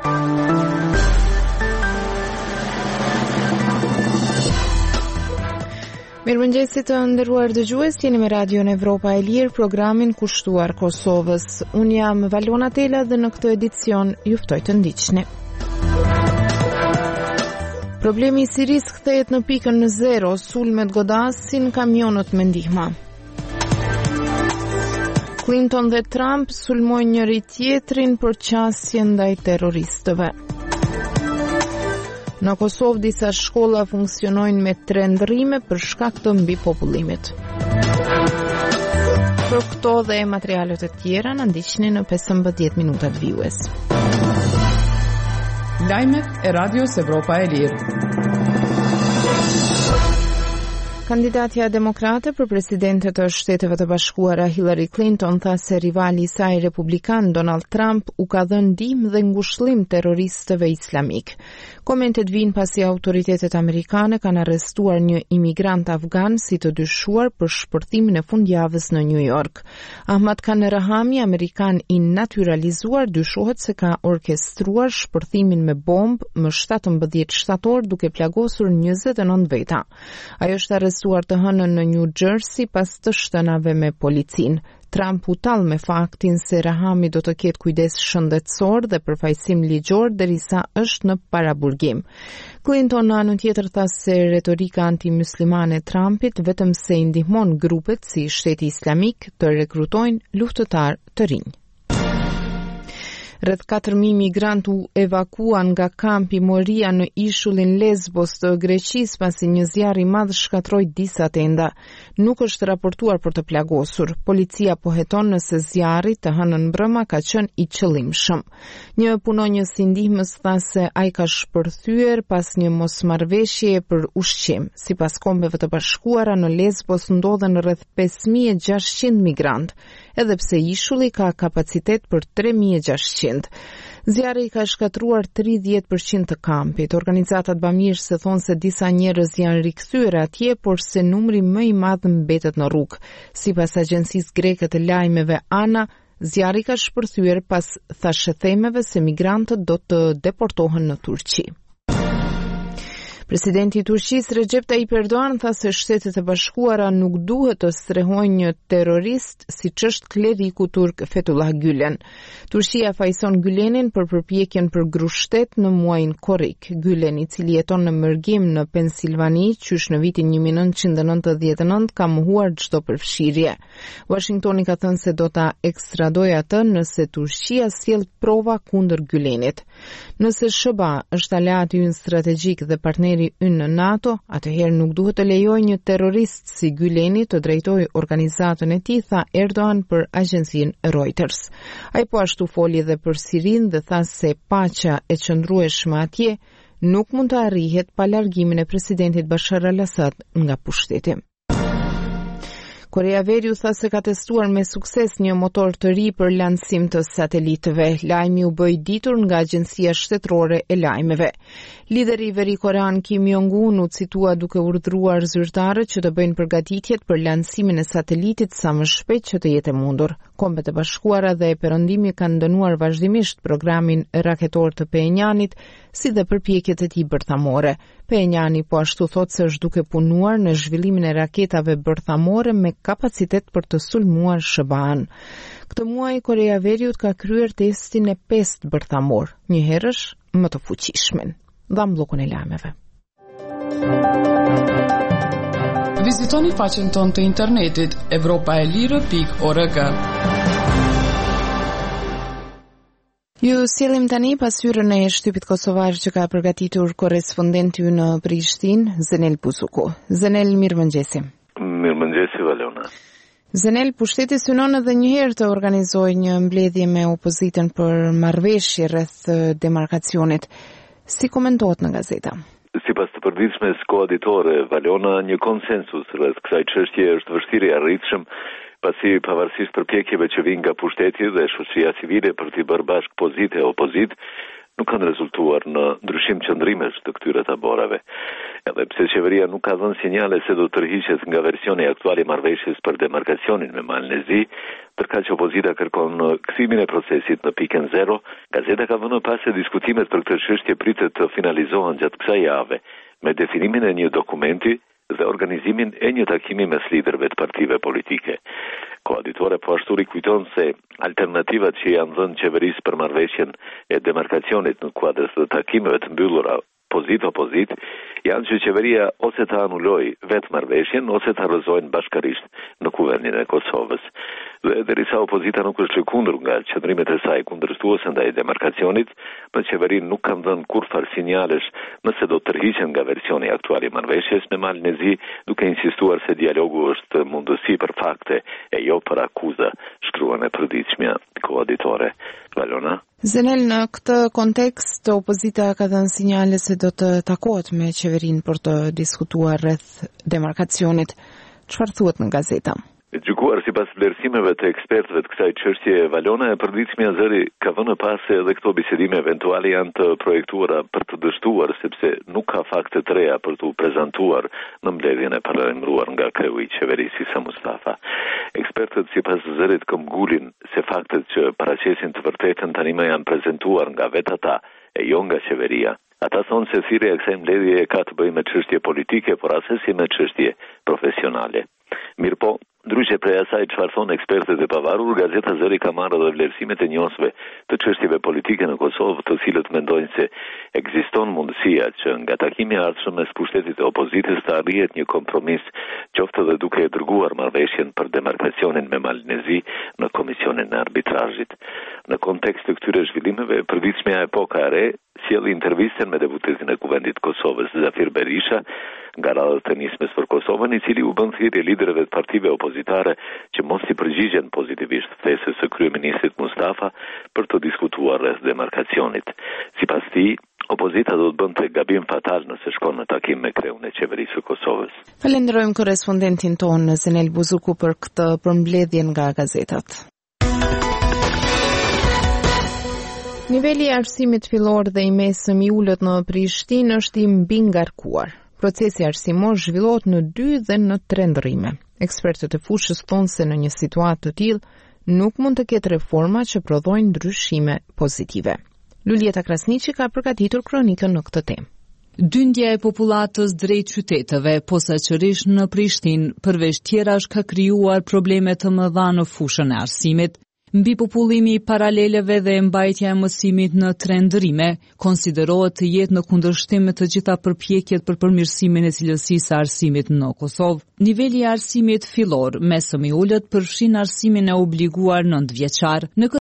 Mirëmëngjesit të nderuar dëgjues, jeni me Radion Evropa e Lirë, programin kushtuar Kosovës. Unë jam Valona Tela dhe në këtë edicion ju ftoj të ndiqni. Problemi i Siris kthehet në pikën në zero, sulmet godasin kamionët me ndihma. Clinton dhe Trump sulmojnë njëri tjetrin për qasje ndaj terroristëve. Në Kosovë disa shkolla funksionojnë me 3 ndrrime për shkak të mbipopullimit. Për këto dhe materialet e tjera na ndiqni në 15 minutat vijues. Lajmet e Radios Evropa e Lirë. Kandidatja demokrate për presidente të Shteteve të Bashkuara Hillary Clinton tha se rivali i saj republikan Donald Trump u ka dhënë ndihmë dhe ngushëllim terroristëve islamik. Komentet vijnë pasi autoritetet amerikane kanë arrestuar një imigrant afgan si të dyshuar për shpërthimin e fundjavës në New York. Ahmad Khan Rahami, amerikan i naturalizuar, dyshohet se ka orkestruar shpërthimin me bombë më 17 shtator duke plagosur 29 veta. Ajo është arrestuar të hënën në New Jersey pas të shtënave me policin. Trump u tall me faktin se Rahami do të ketë kujdes shëndetësor dhe përfaqësim ligjor derisa është në paraburgim. Clinton në anën tjetër tha se retorika antimuslimane e Trumpit vetëm se i ndihmon grupet si Shteti Islamik të rekrutojnë luftëtar të rinj. Rreth 4.000 migrantë u evakuan nga kampi Moria në ishullin Lesbos të Greqisë pasi një zjarr i madh shkatroi disa tenda. Nuk është raportuar për të plagosur. Policia po heton nëse zjarri të hënën mbrëma ka qenë i qëllimshëm. Një punonjës i ndihmës tha se ai ka shpërthyer pas një mosmarrveshjeje për ushqim. Sipas Kombeve të Bashkuara, në Lesbos ndodhen rreth 5.600 migrantë, edhe pse ishulli ka kapacitet për 3.600. Zjarri ka shkatruar 30% të kampit. Organizatat bamirëse thonë se disa njerëz janë rikthyer atje, por se numri më i madh mbetet në rrugë. Sipas agjencisë greke të lajmeve ANA, zjarri ka shpërthyer pas thashëthemeve se migrantët do të deportohen në Turqi. Presidenti i Turqisë Recep Tayyip Erdogan tha se Shtetet e Bashkuara nuk duhet të strehojnë një terrorist siç është kleriku turk Fethullah Gülen. Turqia fajson Gülenin për përpjekjen për grushtet në muajin korrik. Gülen, i cili jeton në Mërgim në Pensilvani, qysh në vitin 1999 ka mohuar çdo përfshirje. Washingtoni ka thënë se do ta ekstradojë atë nëse Turqia sjell prova kundër Gülenit. Nëse SBA është aleat i ynë strategjik dhe partneri ynë në NATO, atëherë nuk duhet të lejoj një terrorist si Güleni të drejtojë organizatën e tij, tha Erdogan për agjencinë Reuters. Ai po ashtu foli edhe për Sirinë dhe tha se paqja e qëndrueshme atje nuk mund të arrihet pa largimin e presidentit Bashar al-Assad nga pushteti. Korea Veriu tha se ka testuar me sukses një motor të ri për lancim të satelitëve. Lajmi u bë i ditur nga Agjencia Shtetërore e Lajmeve. Lideri veri-korean Kim Jong-un u citua duke urdhëruar zyrtarët që të bëjnë përgatitjet për lancimin e satelitit sa më shpejt që të jetë e mundur. Kombet e Bashkuara dhe e Perëndimi kanë dënuar vazhdimisht programin raketor të Pyonyanit, si dhe përpjekjet e tij bërthamore. Pyonyani po ashtu thotë se është duke punuar në zhvillimin e raketave bërthamore me kapacitet për të sulmuar SBA-n. Këtë muaj Korea e Veriut ka kryer testin e 5 bërthamor, një herësh më të fuqishmen. Dham bllokun e lajmeve. Vizitoni faqen tonë të internetit evropaelire.org. Ju sjellim tani pasyrën e shtypit kosovar që ka përgatitur korrespondenti ynë në Prishtinë, Zenel Buzuku. Zenel, mirëmëngjesi. Mirëmëngjesi, Valona. Zenel, pushteti synon edhe një herë të organizojë një mbledhje me opozitën për marrëveshje rreth demarkacionit. Si komentohet në gazeta? Sipas të përditshmes koauditore, Valona, një konsensus rreth kësaj çështje është vështirë i arritshëm, pasi pavarësisht përpjekjeve që vijnë nga pushteti dhe shoqëria civile për t'i bërë bashkë pozitë e opozit, nuk kanë rezultuar në ndryshim qëndrimesh të këtyre taborave. Edhe pse qeveria nuk ka dhënë sinjale se do të tërhiqet nga versioni aktual i marrëveshjes për demarkacionin me Malin e Zi, ndërkaq që opozita kërkon kthimin e procesit në pikën 0, gazeta ka vënë pas se diskutimet për këtë çështje pritet të finalizohen gjatë kësaj jave me definimin e një dokumenti dhe organizimin e një takimi mes liderëve të partive politike. Koaditore po ashtu rikujton se alternativat që janë dhënë qeverisë për marrëveshjen e demarkacionit në kuadër të takimeve të mbyllura opozit janë që qeveria ose të anuloj vetë marrëveshjen ose të rrëzojnë bashkërisht në kuvendin e Kosovës. Dhe derisa opozita nuk është lëkundur nga qëndrimet e saj kundërshtuese ndaj demarkacionit, në qeveri nuk kanë dhënë kurrë sinjalesh nëse do të tërhiqen nga versioni aktual i marrëveshjes me Malin e Zi, duke insistuar se dialogu është mundësi për fakte e jo për akuza, shkruan e përditshmja koaditore. Valona? Zenel, në këtë kontekst, opozita ka dhënë sinjale se do të takohet me qeverinë për të diskutuar rreth demarkacionit. Çfarë thuhet në gazeta? Gjykuar sipas vlerësimeve të ekspertëve të kësaj çështje, Valona e përditshmja zëri ka vënë pas se edhe këto bisedime eventuale janë të projektuara për të dështuar, sepse nuk ka fakte të reja për t'u prezantuar në mbledhjen e paralajmëruar nga kreu i qeverisë Isa Mustafa. Ekspertët sipas zërit këmbgulin se faktet që paraqesin të vërtetën tani më janë prezantuar nga vetë ata e jo nga qeveria. Ata thonë se thirrja e kësaj mbledhjeje ka të bëjë me çështje politike, por asesi me çështje profesionale. Mirpo, ndryshe prej asaj çfarë thonë ekspertët e pavarur, gazeta Zëri ka marrë edhe vlerësimet e njohësve të çështjeve politike në Kosovë, të cilët mendojnë se ekziston mundësia që nga takimi i ardhshëm mes pushtetit e opozitës të arrihet një kompromis, qoftë edhe duke e dërguar marrëveshjen për demarkacionin me Malin e Zi në komisionin e arbitrazhit. Në kontekst të këtyre zhvillimeve, përditshmja Epoka e Re sjell intervistën me deputetin e Kuvendit të Kosovës, Zafir Berisha, nga radhët e nismes për Kosovën, i cili u bën thirrje liderëve të partive opozitare që mos i përgjigjen pozitivisht ftesës së kryeministrit Mustafa për të diskutuar rreth demarkacionit. Sipas tij, opozita do të bënte gabim fatal nëse shkon në takim me kreun e qeverisë së Kosovës. Falenderojmë korrespondentin tonë Zenel Buzuku për këtë përmbledhje nga gazetat. Niveli i arsimit fillor dhe i mesëm i ulët në Prishtinë është i mbingarkuar. Procesi arsimor zhvillohet në 2 dhe në 3 ndërrime. Ekspertët e fushës thonë se në një situatë të tillë nuk mund të ketë reforma që prodhojnë ndryshime pozitive. Lulieta Krasniqi ka përgatitur kronikën në këtë temë. Dyndja e popullatës drejt qyteteve, posaçërisht në Prishtinë, përveç tjerash ka krijuar probleme të mëdha në fushën e arsimit. Mbi popullimi i paraleleve dhe mbajtja e mësimit në 3 ndërrime, konsiderohet të jetë në kundërshtim me të gjitha përpjekjet për përmirësimin e cilësisë së arsimit në Kosovë. Niveli i arsimit fillor, mesëm i ulët, përfshin arsimin e obliguar 9 vjeçar. Në